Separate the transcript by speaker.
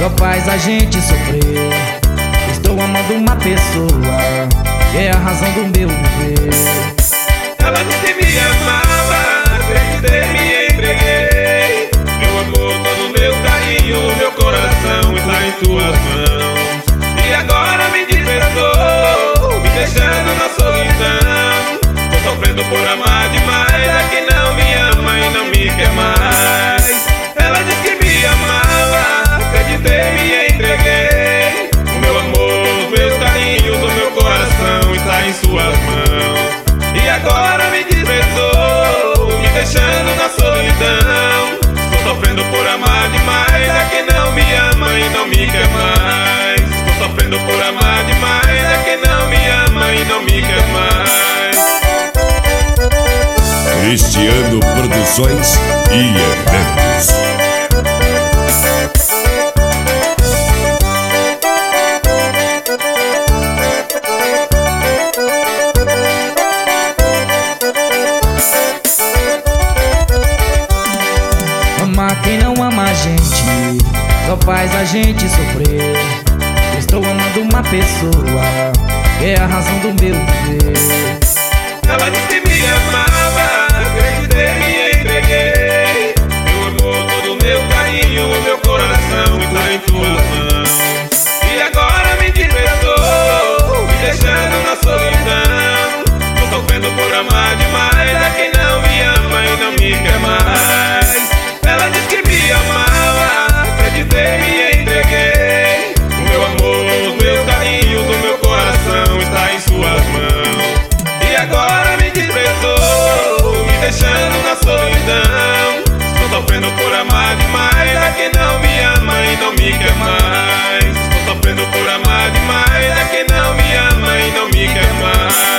Speaker 1: só faz a gente sofrer. Estou amando uma pessoa que é a razão do meu viver.
Speaker 2: Ela disse que me amava, acreditei, me entreguei. Meu amor, todo meu carinho, meu coração está em tuas mãos. E agora me desprezou, me deixando na solidão. Tô sofrendo por amar demais, é que não me ama e não me quer mais. Ela disse que me amava, acreditei, me entreguei. O meu amor, os meus carinhos, o meu coração está em suas mãos. E agora me desprezou, me deixando na solidão. Estou sofrendo por amar demais, é que não me ama e não me quer mais. Estou sofrendo por amar demais, é que não me ama e não me quer mais.
Speaker 3: Cristiano Produções e Eventos.
Speaker 1: Amar quem não ama a gente só faz a gente sofrer. Estou amando uma pessoa que é a razão do meu viver.
Speaker 2: Ela disse que me amava, acreditei, me entreguei. Meu amor, todo o meu carinho, o meu coração está em tuas mãos. E agora me desprezou, me deixando na solidão. Tô sofrendo por amar demais, é que não me ama e não me quer mais. Ela disse que me amava, acreditei, me entreguei. O meu amor, os meus carinhos, o meu coração está em suas mãos. E agora me desprezou, me deixando na solidão. Estou sofrendo por amar demais, é que não me ama e não me quer mais. Estou sofrendo por amar demais, é que não me ama e não me quer mais.